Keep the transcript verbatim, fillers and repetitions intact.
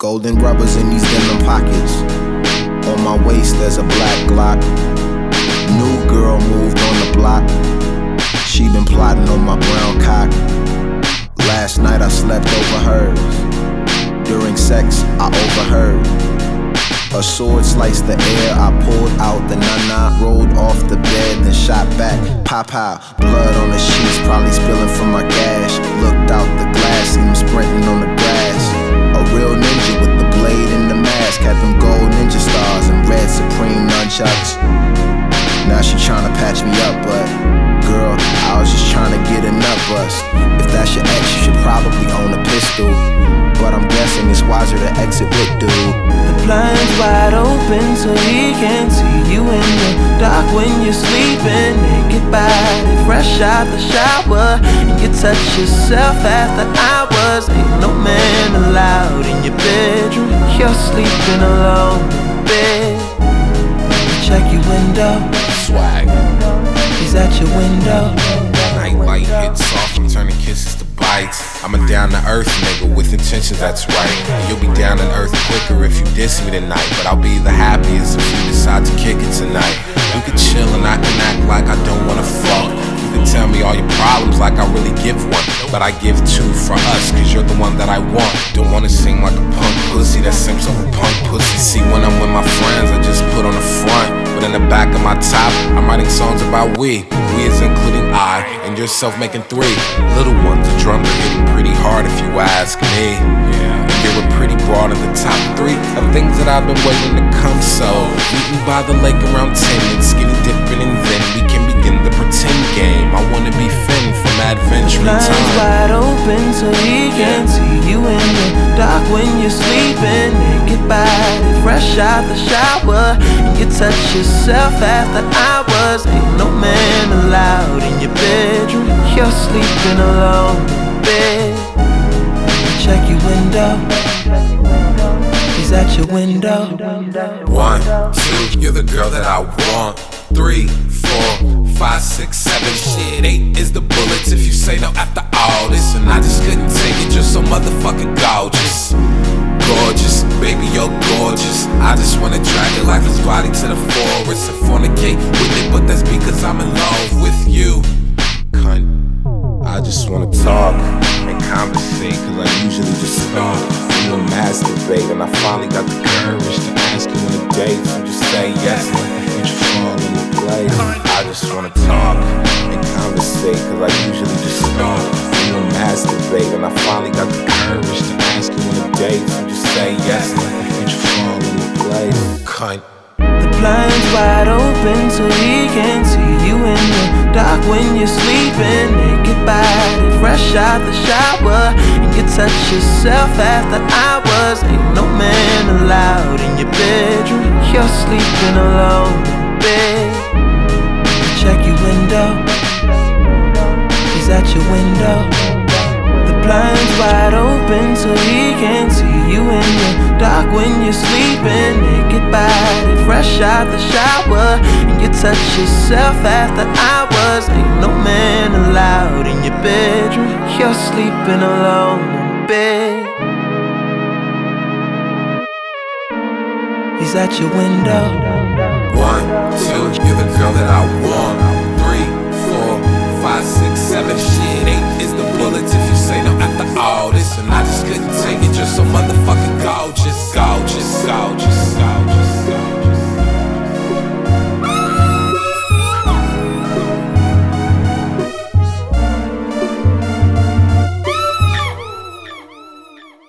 Golden rubbers in these denim pockets. On my waist there's a black Glock. New girl moved on the block. She been plotting on my brown cock. Last night I slept over hers. During sex I overheard. A sword sliced the air, I pulled out the nana, rolled off the bed, then shot back. Pop pow, blood on the sheets, probably spilling from my gash. Looked out the glass, seen him sprinting on the grass. A real ninja with the blade and the mask. Had them gold ninja stars and red Supreme nunchucks. Now she tryna patch me up, but girl, I was just tryna get a nut bust. If that's your ex, you should probably own a pistol, but I'm guessing it's wiser to exit with dude. The blind's wide open so he can't see you in the dark when you're sleeping. Naked body, fresh out the shower, and you touch yourself after hours. Ain't no man allowed in your bedroom. You're sleeping alone in bed. Check your window. Swag. He's at your window. Nightlight hits off, I'm turning kisses to bites. I'm a down to earth nigga with intentions, that's right. And you'll be down to earth quicker if you diss me tonight. But I'll be the happiest if you decide to kick it tonight. You can chill and I can act like I don't wanna fuck. You can tell me all your problems like I really give one, but I give two for us, cause you're the one that I want. Don't wanna sing like a punk pussy that seems like a punk pussy. See, when I'm with my friends, I just put on the front, but in the back of my top, I'm writing songs about we. We is including I, and yourself making three. Little ones, the drums are hitting pretty hard if you ask me. And you're a pretty broad in the top three of things that I've been waiting to come. So, meet me by the lake around ten, and skinny dipping, and then we can begin the pretend game. I wanna be Finn from Adventure Time. The blind's wide open so he can't see you in the dark when you're sleeping. Naked body, fresh out the shower, and you touch yourself after hours. Ain't no man allowed in your bedroom. You're sleeping alone in bed. Check your window. He's at your window. One, two, you're the girl that I want. Three, four, five, six, seven, shit, eight is the bullets if you say no after all this. And I just couldn't take it, you're so motherfucking gorgeous. Gorgeous, baby, you're gorgeous. I just wanna drag your lifeless body to the forest and fornicate with it, but that's because I'm in love with you. Cunt. I just wanna talk and conversate, cause I usually just stalk and will masturbate. And I finally got the courage to ask you on a date, so just say yes and let the future fall into place. I just wanna talk and conversate, cause I usually just stalk and will masturbate. And I finally got the courage to ask you on a date, so just say yes and let the future fall into place. Cunt. The blind's wide open so he can't see you in the dark when you're sleeping. Naked body, fresh out the shower, and you touch yourself after hours. Ain't no man allowed in your bedroom. You're sleeping alone in bed. Check your window. He's at your window. The blind's wide open so he can't see you in the dark when you're sleeping. Naked body, fresh out the shower, and you touch yourself after hours. Ain't no man allowed in your bedroom. You're sleeping alone in bed. He's at your window. One, two, you're the girl that I want. Three, four, five, six, seven, shit, eight is the bullets if you say no after all this. And I just couldn't take it, you're so motherfucking gorgeous.